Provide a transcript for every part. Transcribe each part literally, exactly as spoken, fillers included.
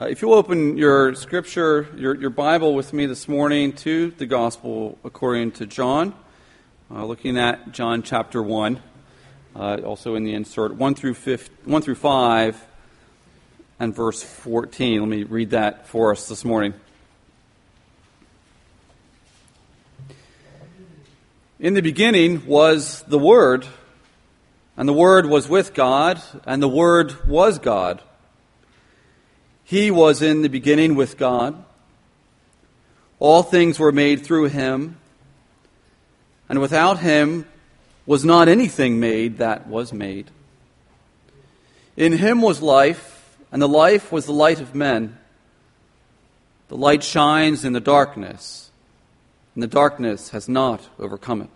Uh, if you'll open your scripture, your, your Bible with me this morning to the Gospel according to John, uh, looking at John chapter one, uh, also in the insert, one through five and verse fourteen. Let me read that for us this morning. In the beginning was the Word, and the Word was with God, and the Word was God. He was in the beginning with God. All things were made through him, and without him was not anything made that was made. In him was life, and the life was the light of men. The light shines in the darkness, and the darkness has not overcome it.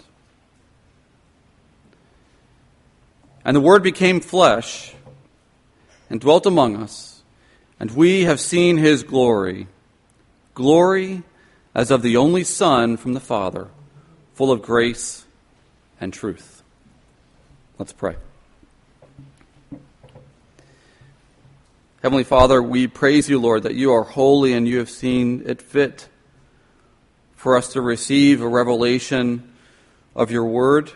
And the Word became flesh and dwelt among us, and we have seen his glory, glory as of the only Son from the Father, full of grace and truth. Let's pray. Heavenly Father, we praise you, Lord, that you are holy and you have seen it fit for us to receive a revelation of your word.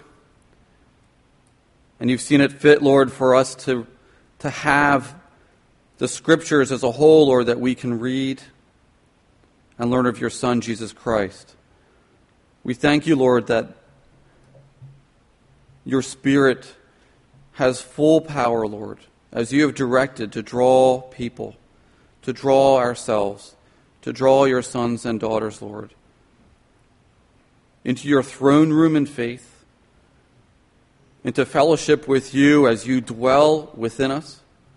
And you've seen it fit, Lord, for us to, to have the Scriptures as a whole, Lord, that we can read and learn of your Son, Jesus Christ. We thank you, Lord, that your Spirit has full power, Lord, as you have directed to draw people, to draw ourselves, to draw your sons and daughters, Lord, into your throne room in faith, into fellowship with you as you dwell within us,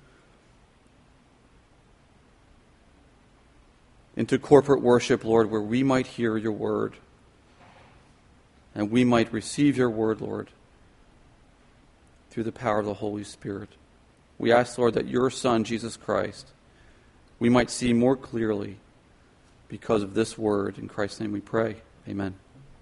into corporate worship, Lord, where we might hear your word and we might receive your word, Lord, through the power of the Holy Spirit. We ask, Lord, that your Son, Jesus Christ, we might see more clearly because of this word. In Christ's name we pray. Amen.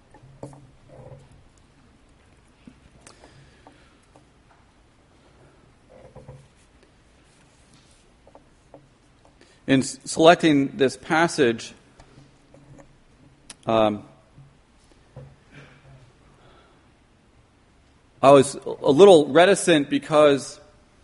In selecting this passage, um, I was a little reticent because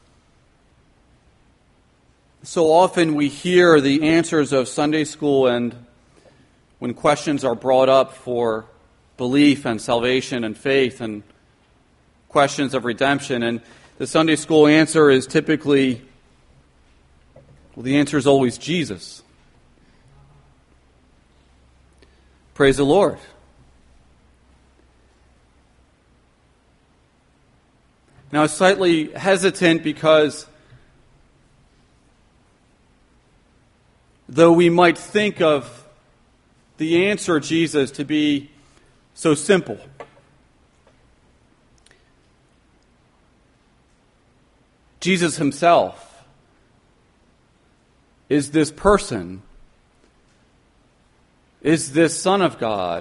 so often we hear the answers of Sunday school, and when questions are brought up for belief and salvation and faith and questions of redemption, and the Sunday school answer is typically, well, the answer is always Jesus. Praise the Lord. Now, I'm slightly hesitant because though we might think of the answer, Jesus, to be so simple, Jesus himself is this person, is this Son of God,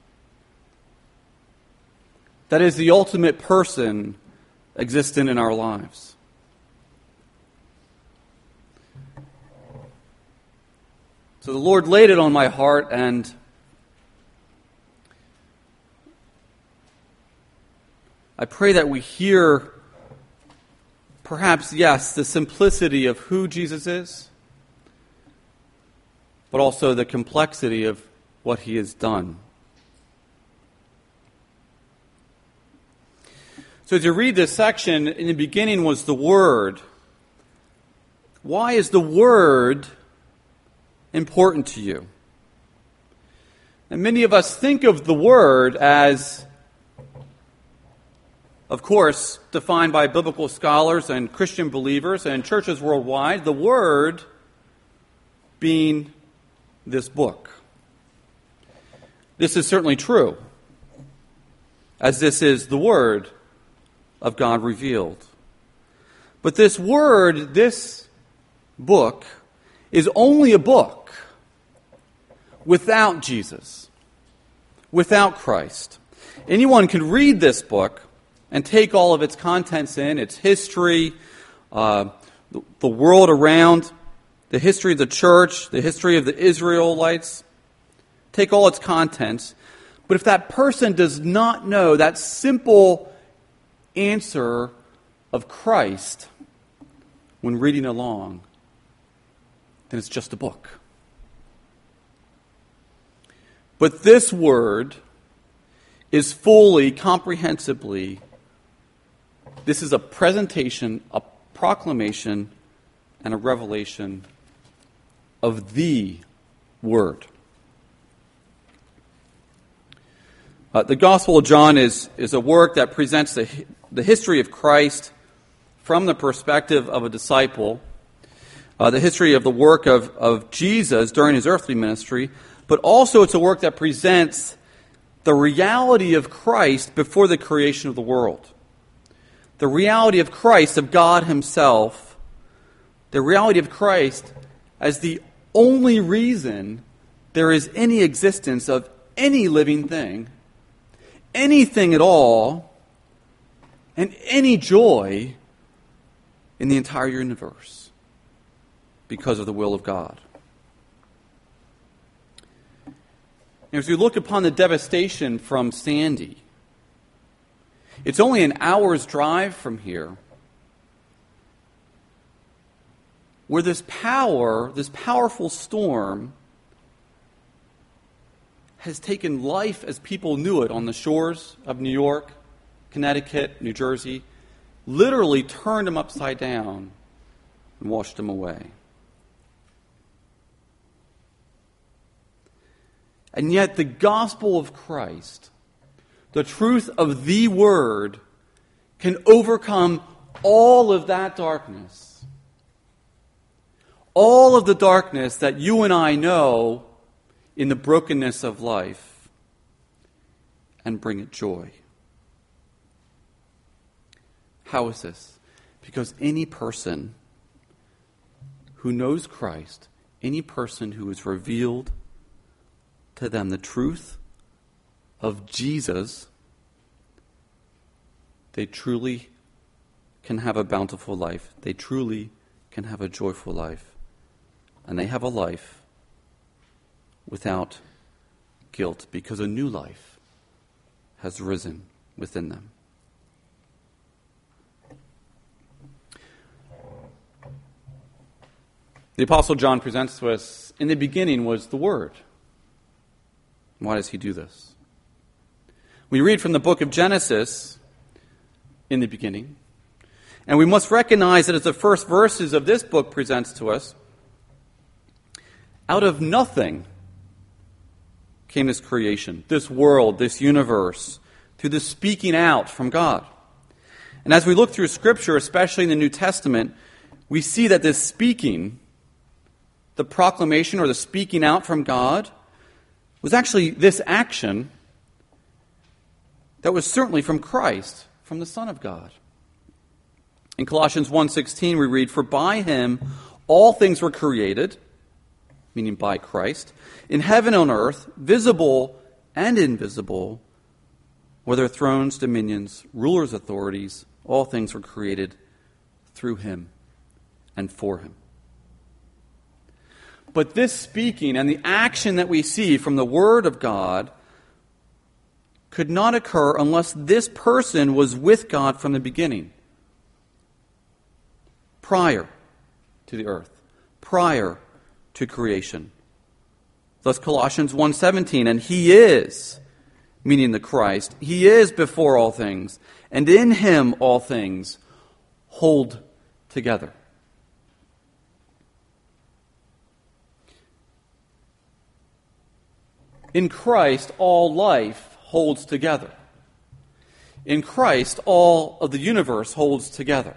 that is the ultimate person existent in our lives. So the Lord laid it on my heart, and I pray that we hear, perhaps, yes, the simplicity of who Jesus is, but also the complexity of what he has done. So as you read this section, in the beginning was the Word. Why is the Word important to you? And many of us think of the Word as, of course, defined by biblical scholars and Christian believers and churches worldwide, the Word being this book. This is certainly true, as this is the Word of God revealed. But this Word, this book, is only a book without Jesus, without Christ. Anyone can read this book and take all of its contents in, its history, uh, the, the world around, the history of the church, the history of the Israelites, take all its contents. But if that person does not know that simple answer of Christ when reading along, then it's just a book. But this word is fully, comprehensively, this is a presentation, a proclamation, and a revelation of the Word. Uh, the Gospel of John is, is a work that presents the, the history of Christ from the perspective of a disciple, uh, the history of the work of, of Jesus during his earthly ministry, but also it's a work that presents the reality of Christ before the creation of the world. The reality of Christ, of God himself, the reality of Christ as the only reason there is any existence of any living thing, anything at all, and any joy in the entire universe because of the will of God. And as we look upon the devastation from Sandy, it's only an hour's drive from here where this power, this powerful storm, has taken life as people knew it on the shores of New York, Connecticut, New Jersey, literally turned them upside down and washed them away. And yet the gospel of Christ, the truth of the Word, can overcome all of that darkness. All of the darkness that you and I know in the brokenness of life, and bring it joy. How is this? Because any person who knows Christ, any person who is revealed to them the truth of Jesus, they truly can have a bountiful life. They truly can have a joyful life. And they have a life without guilt because a new life has risen within them. The Apostle John presents to us, in the beginning was the Word. Why does he do this? We read from the book of Genesis, in the beginning, and we must recognize that as the first verses of this book presents to us, out of nothing came this creation, this world, this universe, through the speaking out from God. And as we look through Scripture, especially in the New Testament, we see that this speaking, the proclamation or the speaking out from God, was actually this action that was certainly from Christ, from the Son of God. In Colossians one sixteen we read, "For by him all things were created," meaning by Christ, "in heaven and on earth, visible and invisible, whether thrones, dominions, rulers, authorities, all things were created through him and for him." But this speaking and the action that we see from the Word of God could not occur unless this person was with God from the beginning, prior to the earth, prior to creation. Thus Colossians one seventeen, "And he is," meaning the Christ, "he is before all things, and in him all things hold together." In Christ, all life holds together. In Christ, all of the universe holds together.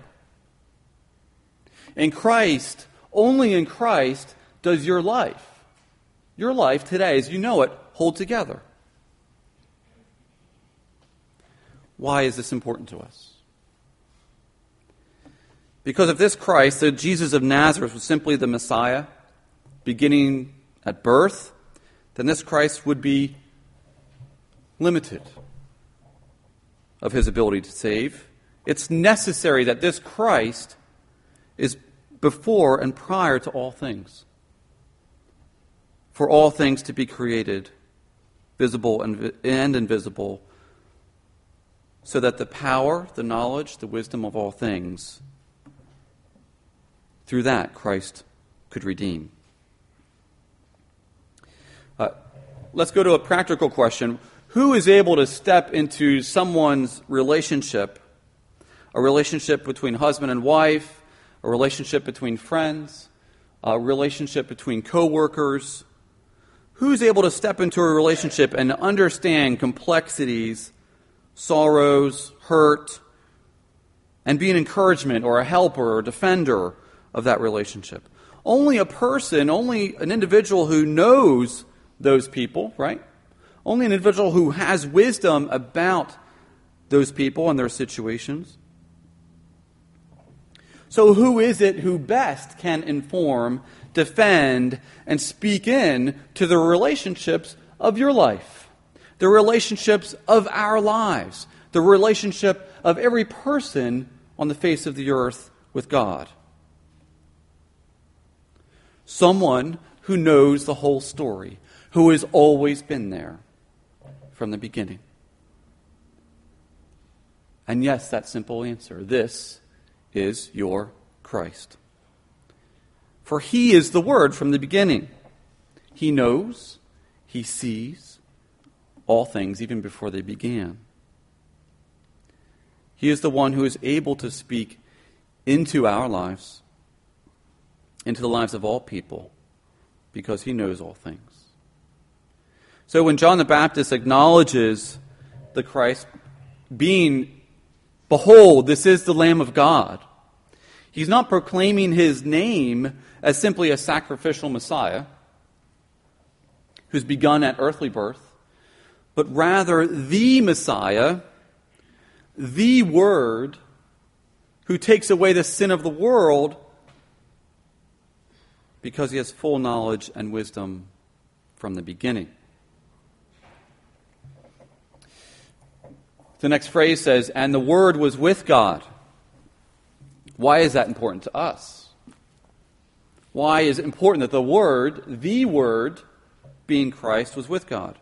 In Christ, only in Christ, does your life, your life today, as you know it, hold together. Why is this important to us? Because if this Christ, the Jesus of Nazareth, was simply the Messiah, beginning at birth, then this Christ would be limited of his ability to save. It's necessary that this Christ is before and prior to all things, for all things to be created, visible and, and invisible, so that the power, the knowledge, the wisdom of all things, through that Christ could redeem. Uh, let's go to a practical question. Who is able to step into someone's relationship, a relationship between husband and wife, a relationship between friends, a relationship between co-workers? Who's able to step into a relationship and understand complexities, sorrows, hurt, and be an encouragement or a helper or defender of that relationship? Only a person, only an individual who knows those people, right? Only an individual who has wisdom about those people and their situations. So who is it who best can inform, defend, and speak in to the relationships of your life, the relationships of our lives, the relationship of every person on the face of the earth with God? Someone who knows the whole story, who has always been there from the beginning. And yes, that simple answer. This is your Christ. For he is the Word from the beginning. He knows, he sees all things even before they began. He is the one who is able to speak into our lives, into the lives of all people, because he knows all things. So when John the Baptist acknowledges the Christ being, behold, this is the Lamb of God, he's not proclaiming his name as simply a sacrificial Messiah who's begun at earthly birth, but rather the Messiah, the Word, who takes away the sin of the world because he has full knowledge and wisdom from the beginning. The next phrase says, and the Word was with God. Why is that important to us? Why is it important that the Word, the Word, being Christ, was with God?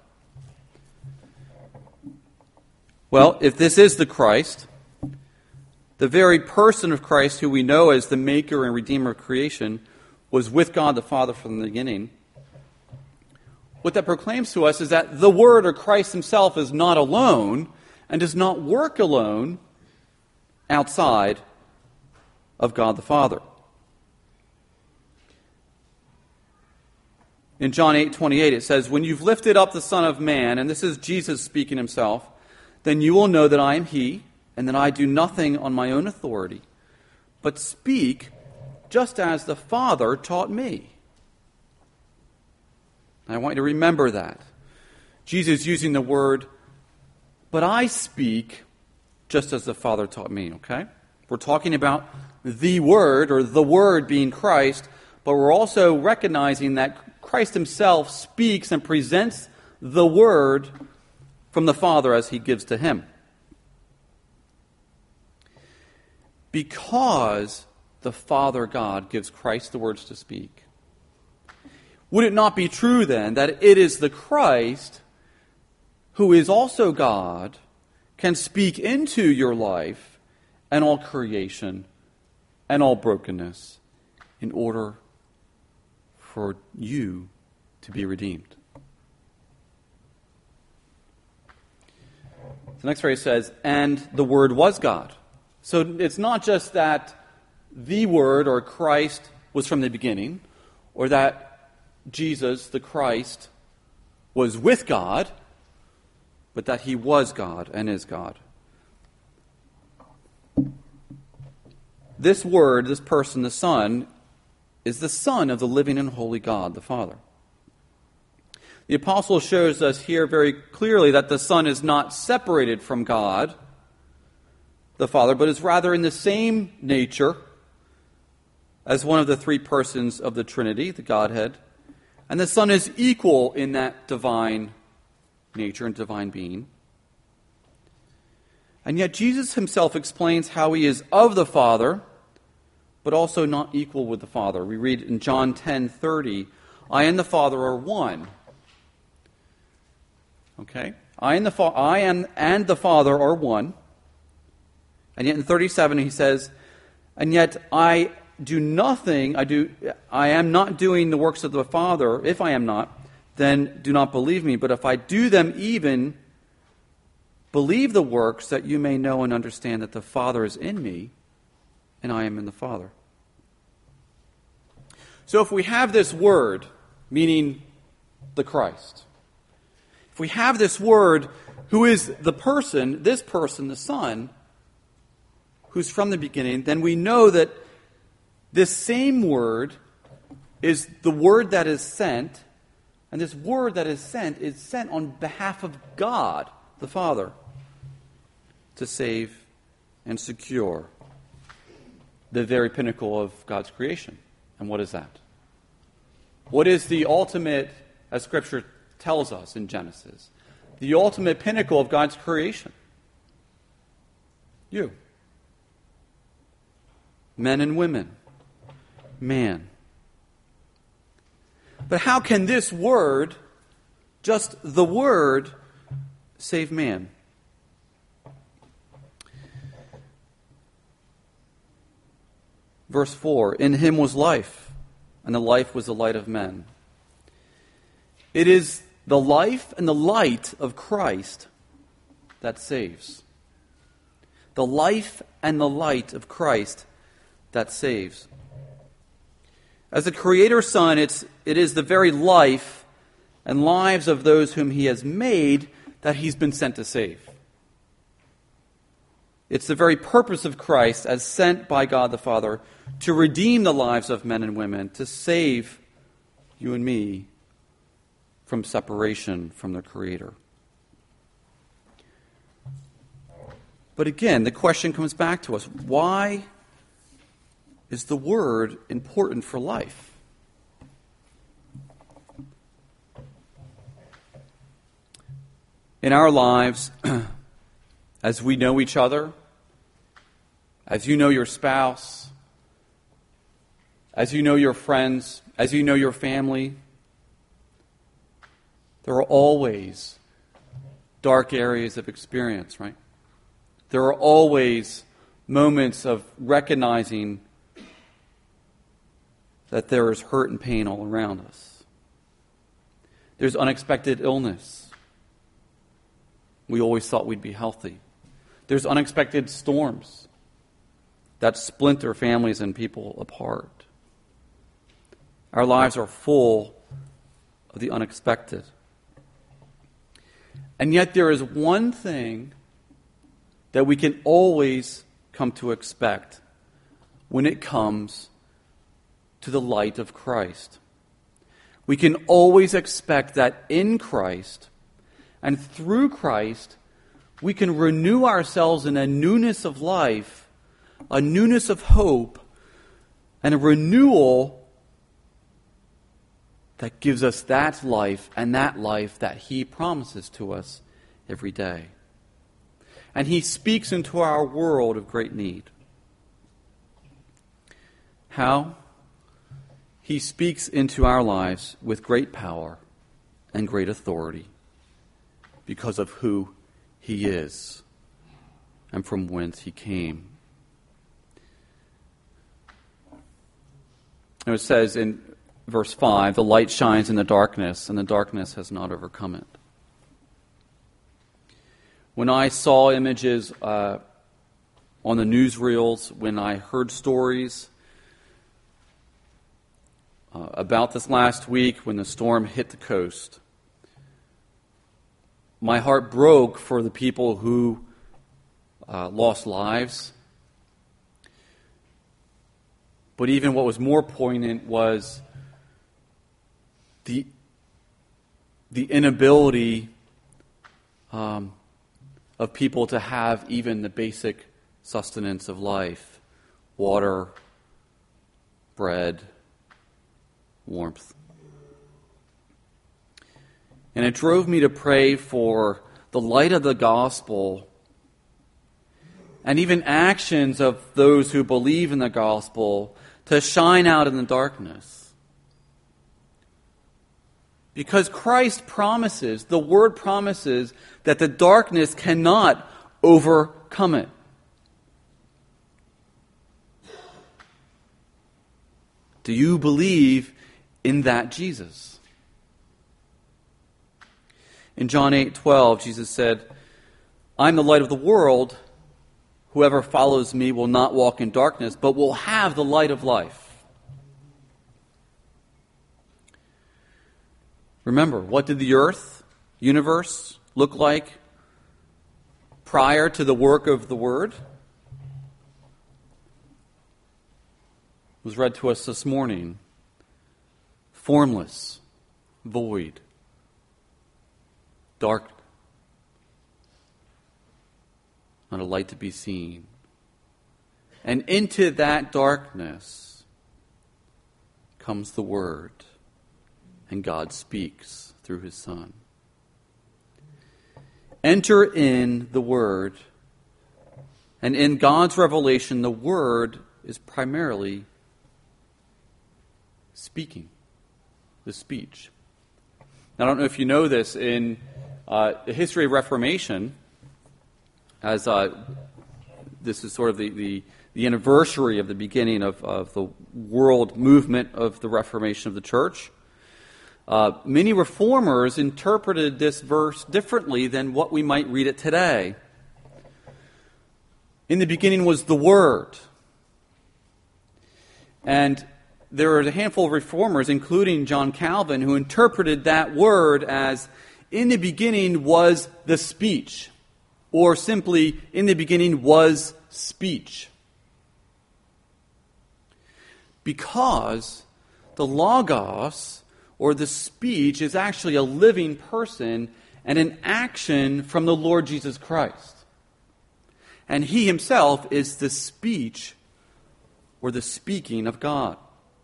Well, if this is the Christ, the very person of Christ who we know as the Maker and Redeemer of creation was with God the Father from the beginning, what that proclaims to us is that the Word, or Christ himself, is not alone and does not work alone outside of God the Father. In John eight twenty-eight it says, when you've lifted up the Son of Man, and this is Jesus speaking himself, then you will know that I am he, and that I do nothing on my own authority, but speak just as the Father taught me. I want you to remember that. Jesus using the word, but I speak just as the Father taught me, okay? We're talking about the Word, or the Word being Christ, but we're also recognizing that Christ himself speaks and presents the Word from the Father as he gives to him. Because the Father God gives Christ the words to speak, would it not be true then that it is the Christ who is also God, can speak into your life and all creation and all brokenness in order for you to be redeemed? The next phrase says, and the Word was God. So it's not just that the Word, or Christ, was from the beginning, or that Jesus, the Christ, was with God, but that he was God and is God. This Word, this person, the Son, is the Son of the living and holy God, the Father. The apostle shows us here very clearly that the Son is not separated from God, the Father, but is rather in the same nature as one of the three persons of the Trinity, the Godhead. And the Son is equal in that divine nature and divine being. And yet Jesus himself explains how he is of the Father but also not equal with the Father. We read in John ten thirty, I and the Father are one. Okay? I and the fa- I am and the Father are one. And yet in thirty-seven he says, and yet I do nothing, I do I am not doing the works of the Father. If I am not, then do not believe me. But if I do them even, believe the works, that you may know and understand that the Father is in me, and I am in the Father. So if we have this word, meaning the Christ, if we have this word, who is the person, this person, the Son, who's from the beginning, then we know that this same word is the word that is sent, and this word that is sent is sent on behalf of God, the Father, to save and secure the very pinnacle of God's creation. And what is that? What is the ultimate, as Scripture tells us in Genesis, the ultimate pinnacle of God's creation? You. Men and women. Man. But how can this word, just the word, save man? Verse four, in him was life, and the life was the light of men. It is the life and the light of Christ that saves. The life and the light of Christ that saves. As the Creator's Son, it's, it is the very life and lives of those whom He has made that He's been sent to save. It's the very purpose of Christ as sent by God the Father to redeem the lives of men and women, to save you and me from separation from the Creator. But again, the question comes back to us. Why is the Word important for life? In our lives, as we know each other, as you know your spouse, as you know your friends, as you know your family, there are always dark areas of experience, right? There are always moments of recognizing that there is hurt and pain all around us. There's unexpected illness. We always thought we'd be healthy. There's unexpected storms that splinter families and people apart. Our lives are full of the unexpected. And yet there is one thing that we can always come to expect when it comes to the light of Christ. We can always expect that in Christ and through Christ, we can renew ourselves in a newness of life, a newness of hope, and a renewal that gives us that life and that life that He promises to us every day. And He speaks into our world of great need. How? He speaks into our lives with great power and great authority because of who He is and from whence He came. And it says in verse five, the light shines in the darkness, and the darkness has not overcome it. When I saw images uh, on the newsreels, when I heard stories uh, about this last week when the storm hit the coast, my heart broke for the people who uh, lost lives. But even what was more poignant was the the inability um, of people to have even the basic sustenance of life: water, bread, warmth. And it drove me to pray for the light of the gospel and even actions of those who believe in the gospel to shine out in the darkness. Because Christ promises, the Word promises, that the darkness cannot overcome it. Do you believe in that Jesus? In John eight twelve, Jesus said, "I'm the light of the world. Whoever follows me will not walk in darkness, but will have the light of life." Remember, what did the earth, universe, look like prior to the work of the Word? It was read to us this morning. Formless, void, dark, not a light to be seen. And into that darkness comes the Word, and God speaks through His Son. Enter in the Word, and in God's revelation, the Word is primarily speaking, the speech. Now, I don't know if you know this, in uh, the history of Reformation, as uh, this is sort of the, the, the anniversary of the beginning of, of the world movement of the Reformation of the Church, uh, many reformers interpreted this verse differently than what we might read it today. In the beginning was the Word. And there are a handful of reformers, including John Calvin, who interpreted that word as, in the beginning was the speech, or simply, in the beginning was speech. Because the Logos, or the speech, is actually a living person and an action from the Lord Jesus Christ. And He Himself is the speech, or the speaking of God.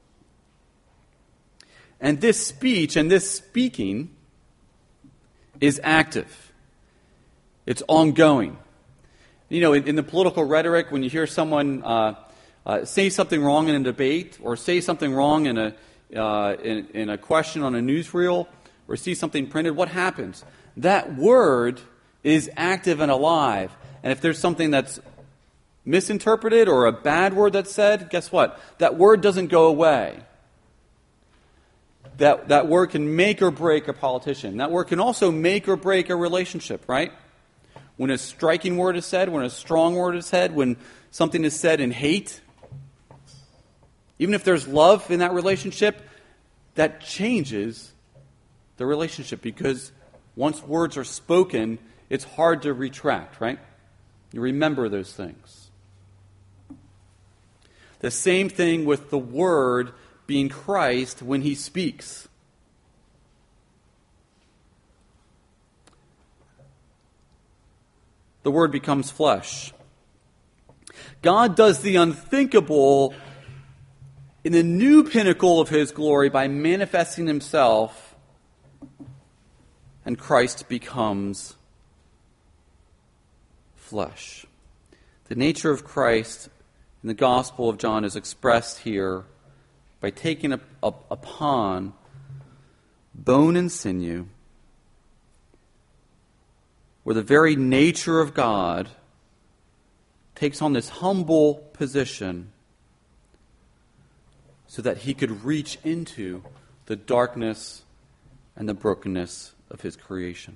And this speech and this speaking is active. It's ongoing. You know, in, in the political rhetoric, when you hear someone uh, uh, say something wrong in a debate, or say something wrong in a uh, in, in a question on a newsreel, or see something printed, what happens? That word is active and alive. And if there's something that's misinterpreted or a bad word that's said, guess what? That word doesn't go away. That, that word can make or break a politician. That word can also make or break a relationship, right? When a striking word is said, when a strong word is said, when something is said in hate, even if there's love in that relationship, that changes the relationship, because once words are spoken, it's hard to retract, right? You remember those things. The same thing with the Word being Christ when He speaks. The Word becomes flesh. God does the unthinkable in the new pinnacle of His glory by manifesting Himself, and Christ becomes flesh. The nature of Christ in the Gospel of John is expressed here by taking up, up upon bone and sinew, where the very nature of God takes on this humble position so that He could reach into the darkness and the brokenness of His creation.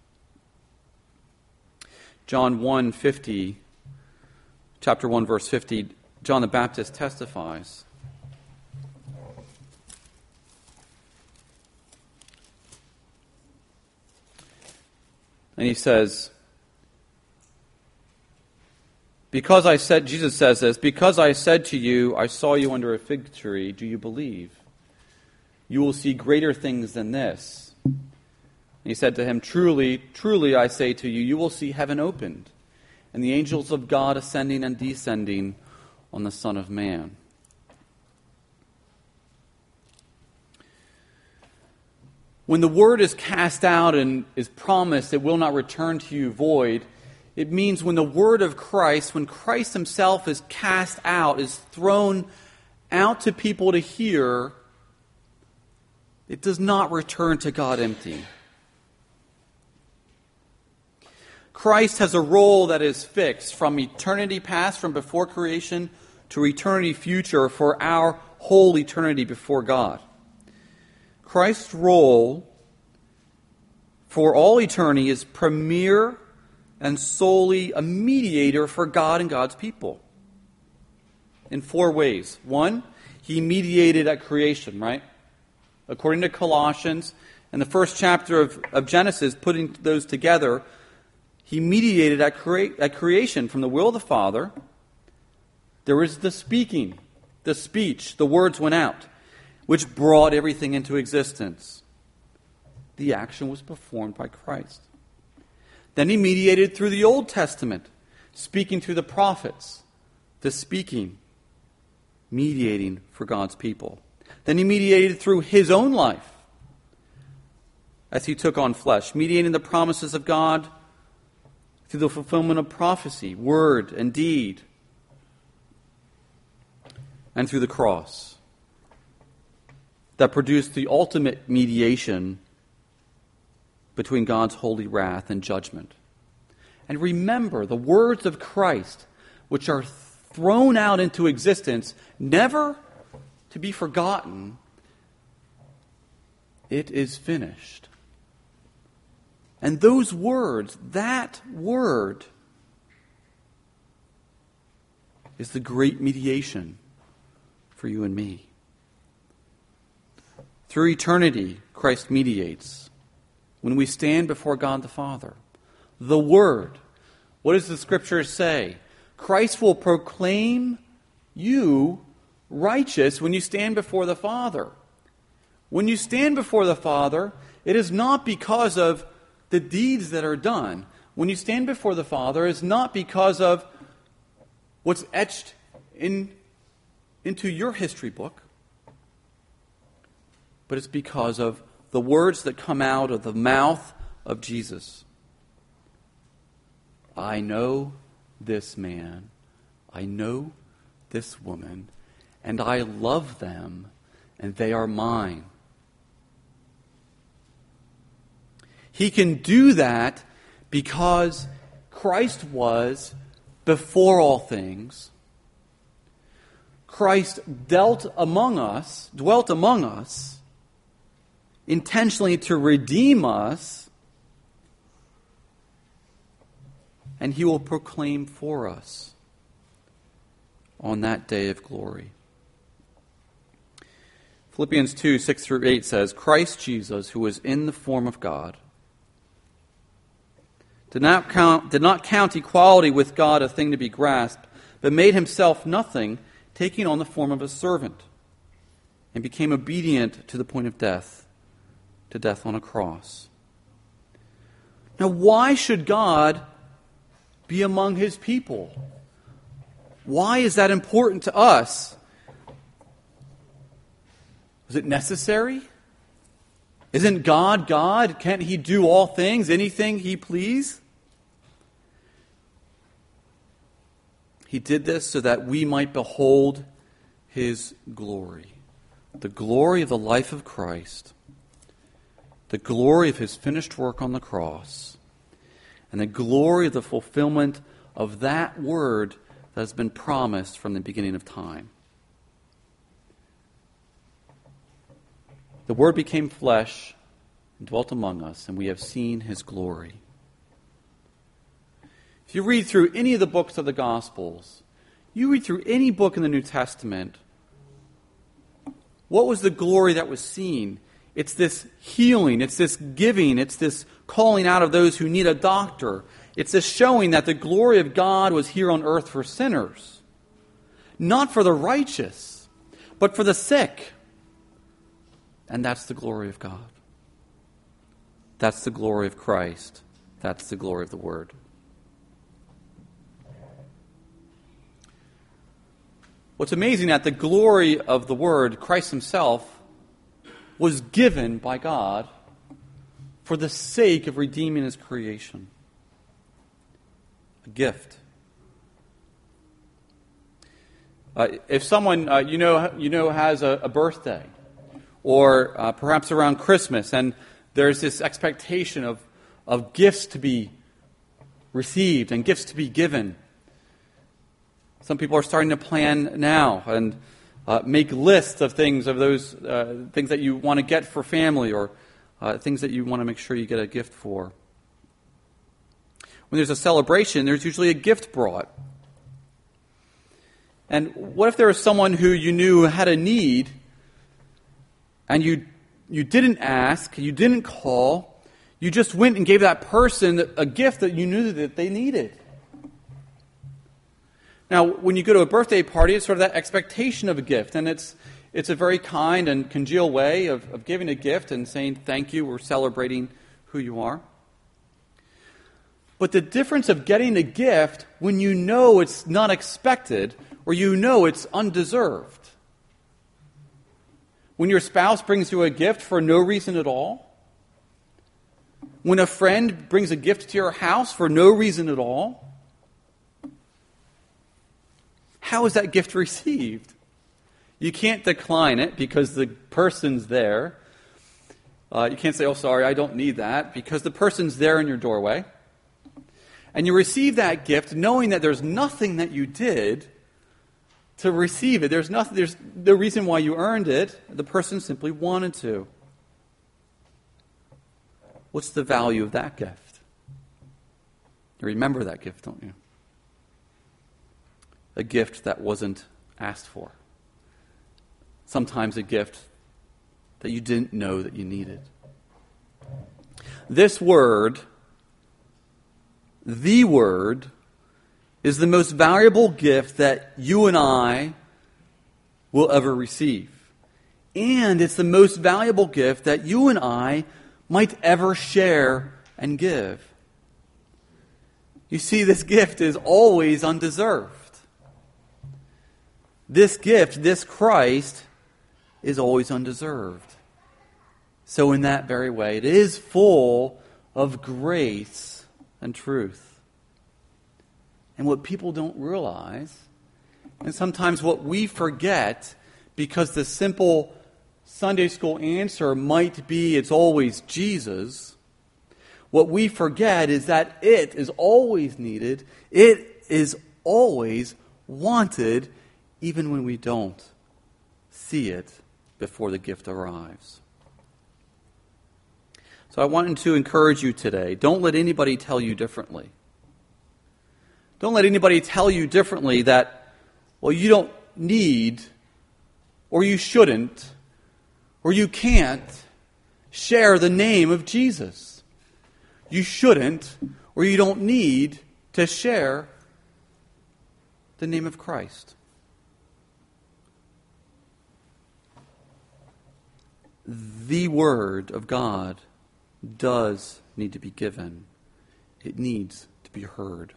John one fifty, chapter one, verse fifty, John the Baptist testifies. And he says, because I said, Jesus says this, because I said to you, I saw you under a fig tree, do you believe? You will see greater things than this. And he said to him, truly, truly I say to you, you will see heaven opened, and the angels of God ascending and descending on the Son of Man. When the word is cast out and is promised, it will not return to you void, It means when the word of Christ, when Christ himself is cast out, is thrown out to people to hear, it does not return to God empty. Christ has a role that is fixed from eternity past, from before creation, to eternity future for our whole eternity before God. Christ's role for all eternity is premier and solely a mediator for God and God's people. In four ways. One, he mediated at creation, right? According to Colossians and the first chapter of, of Genesis, putting those together, he mediated at, crea- at creation from the will of the Father. There was the speaking, the speech, the words went out, which brought everything into existence. The action was performed by Christ. Then he mediated through the Old Testament, speaking through the prophets, the speaking, mediating for God's people. Then he mediated through his own life as he took on flesh, mediating the promises of God through the fulfillment of prophecy, word and deed, and through the cross that produced the ultimate mediation between God's holy wrath and judgment. And remember, the words of Christ, which are thrown out into existence, never to be forgotten, it is finished. And those words, that word, is the great mediation for you and me. Through eternity, Christ mediates. When we stand before God the Father, the Word, what does the Scripture say? Christ will proclaim you righteous when you stand before the Father. When you stand before the Father, it is not because of the deeds that are done. When you stand before the Father, it is not because of what's etched in, into your history book, but it's because of the words that come out of the mouth of Jesus. I know this man, I know this woman, and I love them, and they are mine. He can do that because Christ was before all things. Christ dealt among us, dwelt among us, intentionally to redeem us, and he will proclaim for us on that day of glory. Philippians two, six through eight says, Christ Jesus, who was in the form of God, did not count, did not count equality with God a thing to be grasped, but made himself nothing, taking on the form of a servant, and became obedient to the point of death, to death on a cross. Now, why should God be among his people? Why is that important to us? Is it necessary? Isn't God God? Can't he do all things, anything he please? He did this so that we might behold his glory. The glory of the life of Christ. The glory of his finished work on the cross. And the glory of the fulfillment of that word that has been promised from the beginning of time. The Word became flesh and dwelt among us, and we have seen his glory. If you read through any of the books of the Gospels, you read through any book in the New Testament, what was the glory that was seen? It's this healing, it's this giving, it's this calling out of those who need a doctor. It's this showing that the glory of God was here on earth for sinners. Not for the righteous, but for the sick. And that's the glory of God. That's the glory of Christ. That's the glory of the Word. What's amazing that the glory of the Word, Christ himself, was given by God for the sake of redeeming his creation. a gift. Uh, if someone uh, you know you know has a, a birthday, or uh, perhaps around Christmas, and there's this expectation of, of gifts to be received and gifts to be given. Some people are starting to plan now and uh, make lists of things, of those uh, things that you want to get for family, or uh, things that you want to make sure you get a gift for. When there's a celebration, there's usually a gift brought. And what if there was someone who you knew had a need, and you you didn't ask, you didn't call, you just went and gave that person a gift that you knew that they needed? Now, when you go to a birthday party, it's sort of that expectation of a gift, and it's it's a very kind and congeal way of, of giving a gift and saying thank you, we're celebrating who you are. But the difference of getting a gift when you know it's not expected, or you know it's undeserved. When your spouse brings you a gift for no reason at all. When a friend brings a gift to your house for no reason at all. How is that gift received? You can't decline it because the person's there. Uh, you can't say, oh, sorry, I don't need that, because the person's there in your doorway. And you receive that gift knowing that there's nothing that you did to receive it. There's nothing. There's no reason why you earned it. The person simply wanted to. What's the value of that gift? You remember that gift, don't you? A gift that wasn't asked for. Sometimes a gift that you didn't know that you needed. This word, the word, is the most valuable gift that you and I will ever receive. And it's the most valuable gift that you and I might ever share and give. You see, this gift is always undeserved. This gift, this Christ, is always undeserved. So in that very way, it is full of grace and truth. And what people don't realize, and sometimes what we forget, because the simple Sunday school answer might be it's always Jesus, what we forget is that it is always needed, it is always wanted, even when we don't see it before the gift arrives. So I wanted to encourage you today, don't let anybody tell you differently. Don't let anybody tell you differently that, well, you don't need, or you shouldn't, or you can't share the name of Jesus. You shouldn't, or you don't need to share the name of Christ. The Word of God does need to be given. It needs to be heard.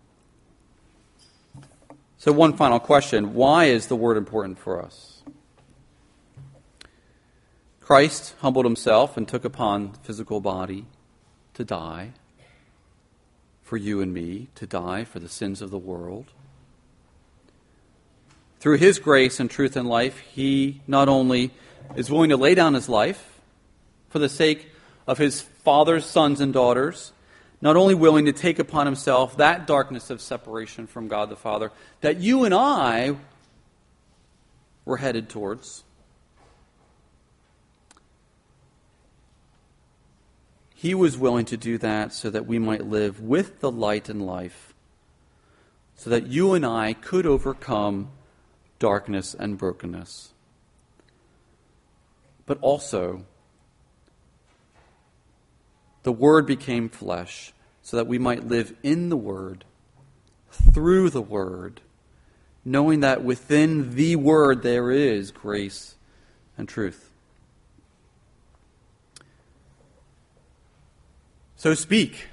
So one final question. Why is the Word important for us? Christ humbled himself and took upon physical body to die for you and me, to die for the sins of the world. Through his grace and truth and life, he not only is willing to lay down his life for the sake of his Father's sons and daughters, not only willing to take upon himself that darkness of separation from God the Father that you and I were headed towards. He was willing to do that so that we might live with the light and life, so that you and I could overcome darkness and brokenness. But also, the Word became flesh so that we might live in the Word, through the Word, knowing that within the Word there is grace and truth. So speak.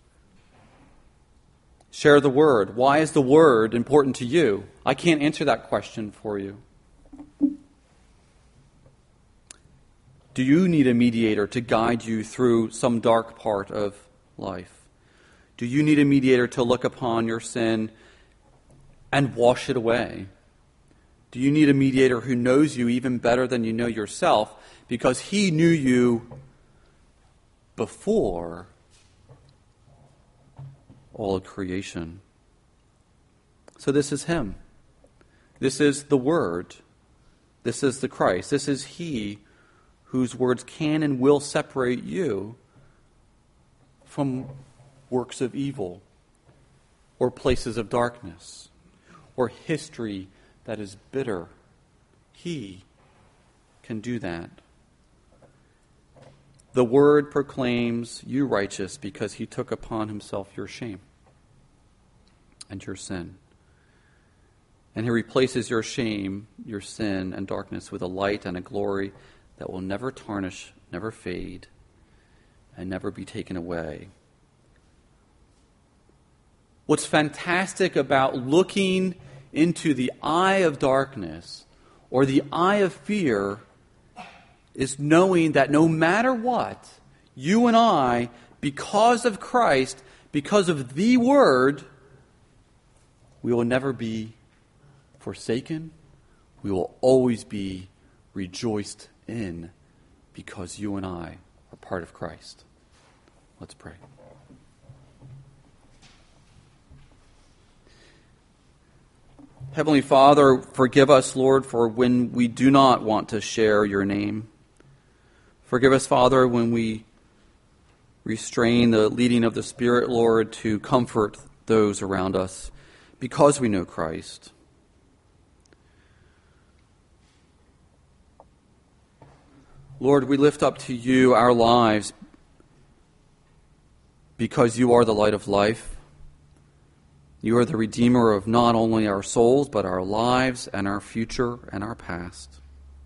Share the Word. Why is the Word important to you? I can't answer that question for you. Do you need a mediator to guide you through some dark part of life? Do you need a mediator to look upon your sin and wash it away? Do you need a mediator who knows you even better than you know yourself because he knew you before all of creation? So this is him. This is the Word. This is the Christ. This is he whose words can and will separate you from works of evil or places of darkness or history that is bitter. He can do that. The Word proclaims you righteous because he took upon himself your shame and your sin. And he replaces your shame, your sin, and darkness with a light and a glory that will never tarnish, never fade, and never be taken away. What's fantastic about looking into the eye of darkness or the eye of fear is knowing that no matter what, you and I, because of Christ, because of the Word, we will never be forsaken. We will always be rejoiced in because you and I are part of Christ. Let's pray. Heavenly Father, forgive us, Lord, for when we do not want to share your name. Forgive us, Father, when we restrain the leading of the Spirit, Lord, to comfort those around us because we know Christ. Lord, we lift up to you our lives because you are the light of life. You are the Redeemer of not only our souls, but our lives and our future and our past.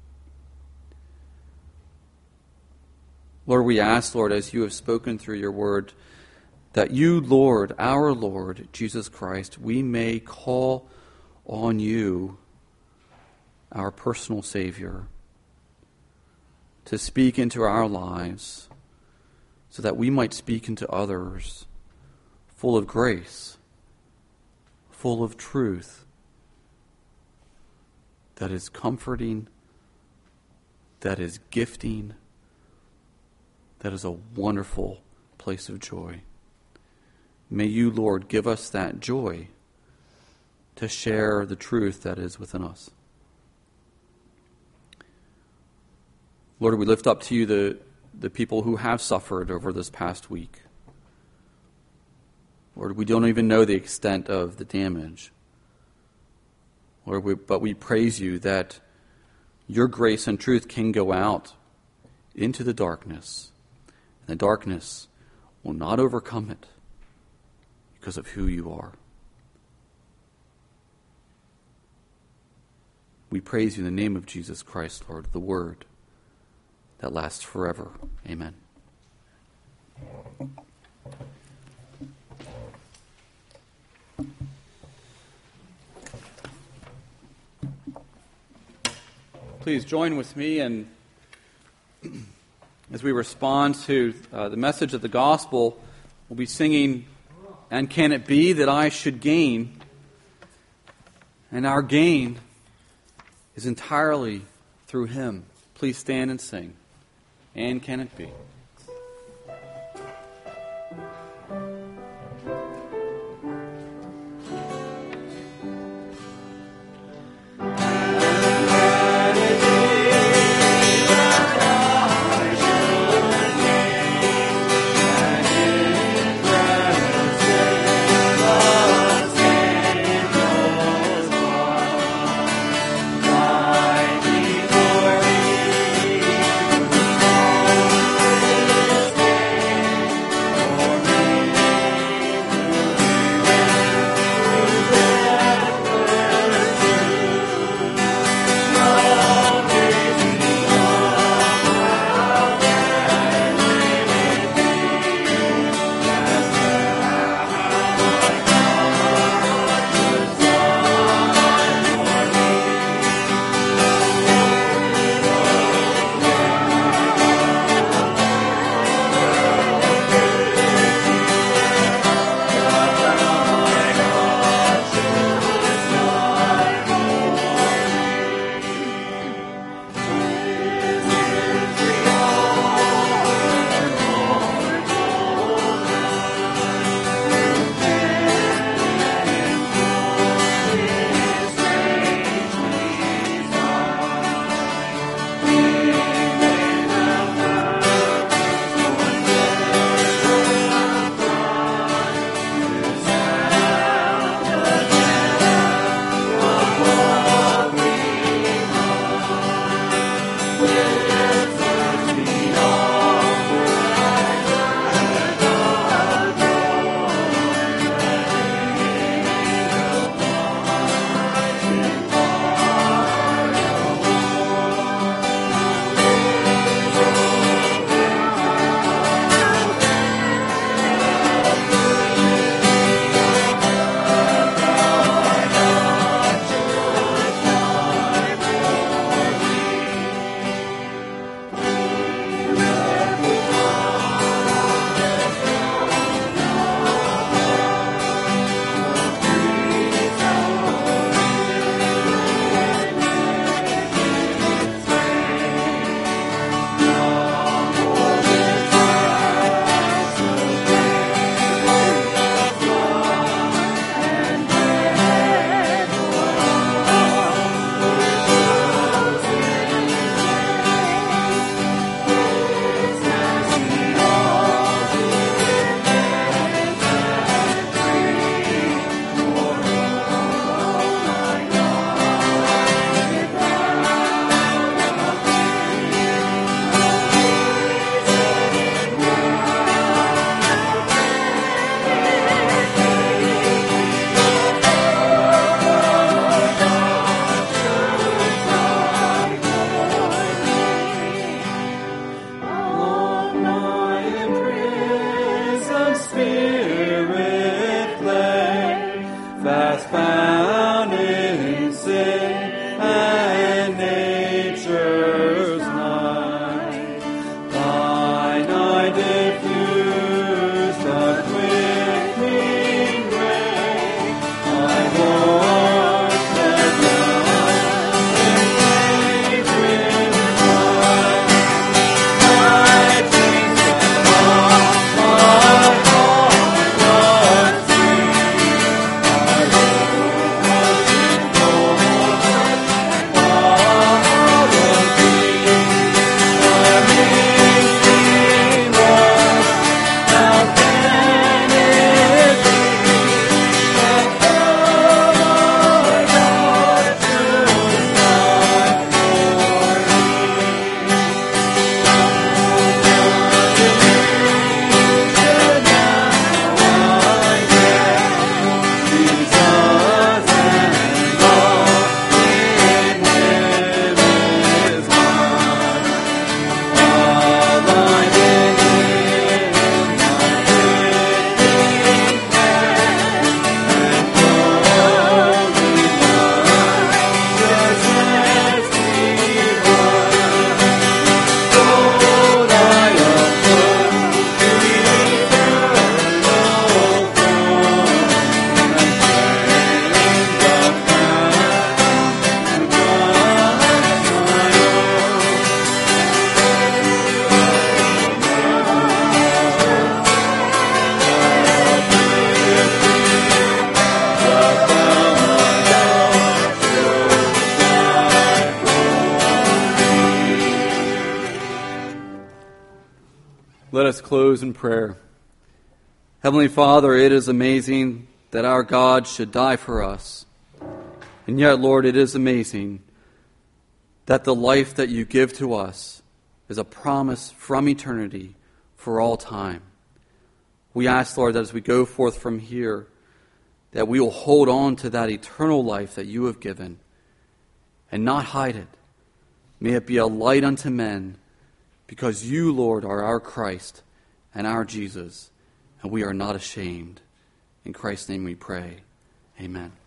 Lord, we ask, Lord, as you have spoken through your word, that you, Lord, our Lord, Jesus Christ, we may call on you, our personal Savior, to speak into our lives so that we might speak into others full of grace, full of truth that is comforting, that is gifting, that is a wonderful place of joy. May you, Lord, give us that joy to share the truth that is within us. Lord, we lift up to you the, the people who have suffered over this past week. Lord, we don't even know the extent of the damage. Lord, we, but we praise you that your grace and truth can go out into the darkness, and the darkness will not overcome it because of who you are. We praise you in the name of Jesus Christ, Lord, the Word that lasts forever. Amen. Please join with me and as we respond to uh, the message of the gospel, we'll be singing, "And Can It Be That I Should Gain?" And our gain is entirely through him. Please stand and sing. And can it be? Before Let us close in prayer. Heavenly Father, it is amazing that our God should die for us. And yet, Lord, it is amazing that the life that you give to us is a promise from eternity for all time. We ask, Lord, that as we go forth from here, that we will hold on to that eternal life that you have given and not hide it. May it be a light unto men, because you, Lord, are our Christ and our Jesus, and we are not ashamed. In Christ's name we pray. Amen.